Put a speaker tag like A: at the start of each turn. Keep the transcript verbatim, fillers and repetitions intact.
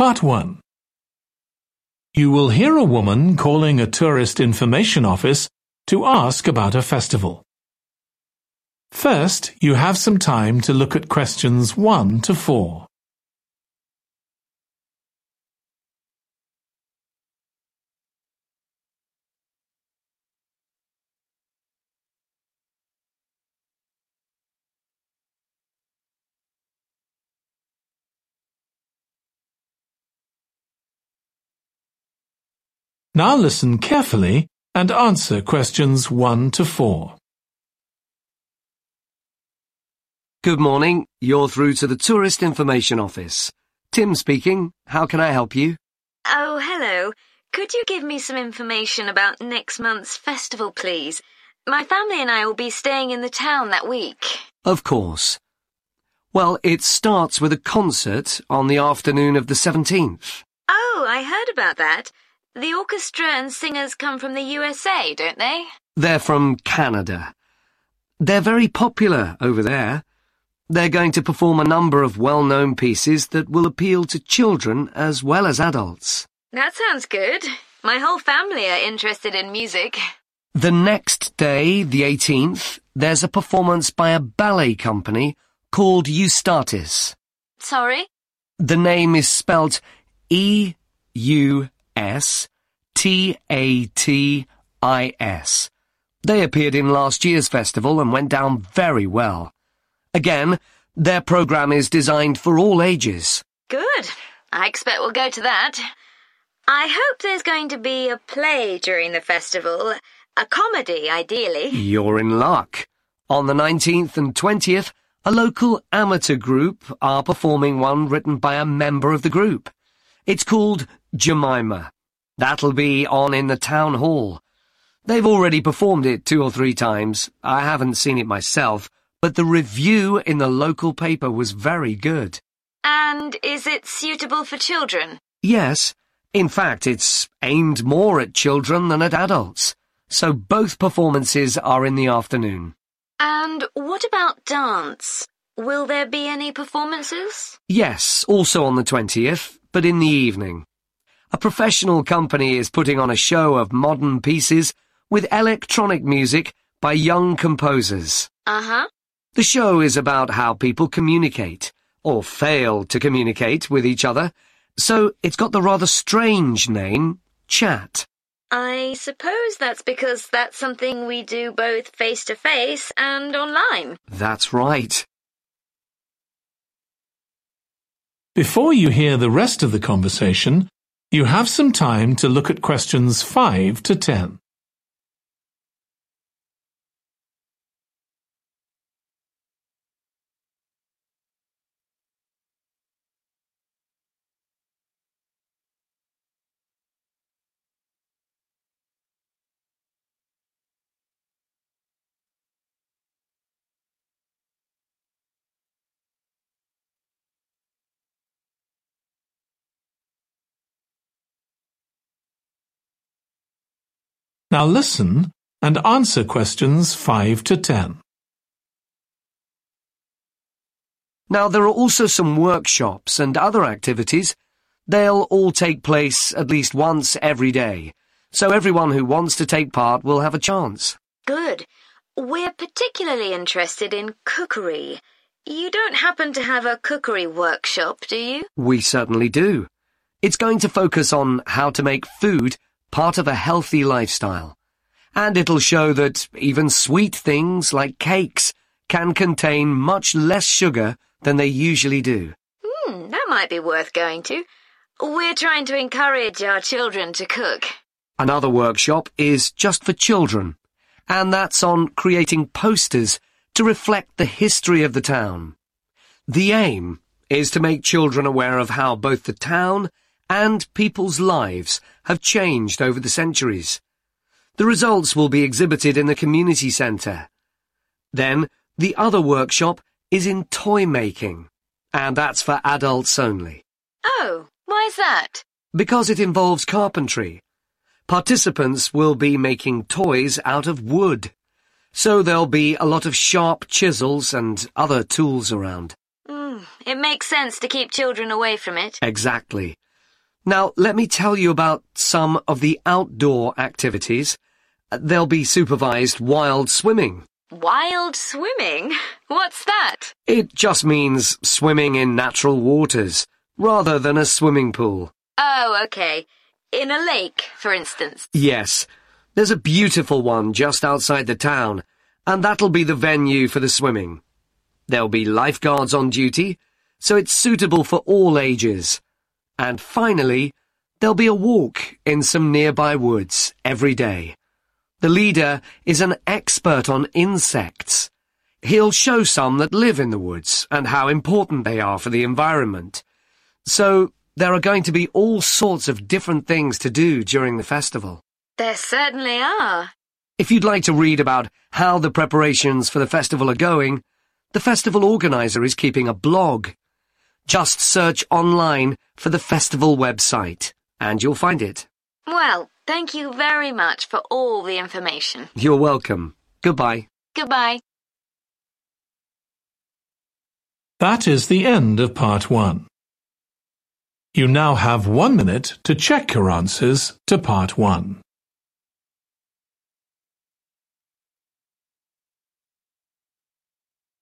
A: Part one. You will hear a woman calling a tourist information office to ask about a festival. First, you have some time to look at questions one to four. Now listen carefully and answer questions one to four.
B: Good morning. You're through to the Tourist Information Office. Tim speaking. How can I help you?
C: Oh, hello. Could you give me some information about next month's festival, please? My family and I will be staying in the town that week.
B: Of course. Well, it starts with a concert on the afternoon of the seventeenth.
C: Oh, I heard about that. The orchestra and singers come from the U S A, don't they?
B: They're from Canada. They're very popular over there. They're going to perform a number of well-known pieces that will appeal to children as well as adults.
C: That sounds good. My whole family are interested in music.
B: The next day, the eighteenth, there's a performance by a ballet company called Eustatis.
C: Sorry?
B: The name is spelled E U S T A T I S. They appeared in last year's festival and went down very well. Again, their program is designed for all ages.
C: Good. I expect we'll go to that. I hope there's going to be a play during the festival. A comedy, ideally.
B: You're in luck. On the nineteenth and twentieth, a local amateur group are performing one written by a member of the group. It's called Jemima. That'll be on in the town hall. They've already performed it two or three times. I haven't seen it myself, but the review in the local paper was very good.
C: And is it suitable for children?
B: Yes. In fact, it's aimed more at children than at adults. So both performances are in the afternoon.
C: And what about dance? Will there be any performances?
B: Yes, also on the twentieth, but in the evening. A professional company is putting on a show of modern pieces with electronic music by young composers.
C: Uh-huh.
B: The show is about how people communicate, or fail to communicate with each other, so it's got the rather strange name, Chat.
C: I suppose that's because that's something we do both face-to-face and online.
B: That's right.
A: Before you hear the rest of the conversation, you have some time to look at questions five to ten. Now listen and answer questions five to ten.
B: Now there are also some workshops and other activities. They'll all take place at least once every day, so everyone who wants to take part will have a chance.
C: Good. We're particularly interested in cookery. You don't happen to have a cookery workshop, do you?
B: We certainly do. It's going to focus on how to make food part of a healthy lifestyle. And it'll show that even sweet things like cakes can contain much less sugar than they usually do.
C: Hmm, that might be worth going to. We're trying to encourage our children to cook.
B: Another workshop is just for children, and that's on creating posters to reflect the history of the town. The aim is to make children aware of how both the town and people's lives have changed over the centuries. The results will be exhibited in the community centre. Then, the other workshop is in toy making, and that's for adults only.
C: Oh, why's that?
B: Because it involves carpentry. Participants will be making toys out of wood, so there'll be a lot of sharp chisels and other tools around.
C: Mm, it makes sense to keep children away from it.
B: Exactly. Now, let me tell you about some of the outdoor activities. There'll be supervised wild swimming.
C: Wild swimming? What's that?
B: It just means swimming in natural waters, rather than a swimming pool.
C: Oh, okay. In a lake, for instance.
B: Yes. There's a beautiful one just outside the town, and that'll be the venue for the swimming. There'll be lifeguards on duty, so it's suitable for all ages. And finally, there'll be a walk in some nearby woods every day. The leader is an expert on insects. He'll show some that live in the woods and how important they are for the environment. So there are going to be all sorts of different things to do during the festival.
C: There certainly are.
B: If you'd like to read about how the preparations for the festival are going, the festival organizer is keeping a blog. Just search online for the festival website, and you'll find it.
C: Well, thank you very much for all the information.
B: You're welcome. Goodbye.
C: Goodbye.
A: That is the end of part one. You now have one minute to check your answers to part one.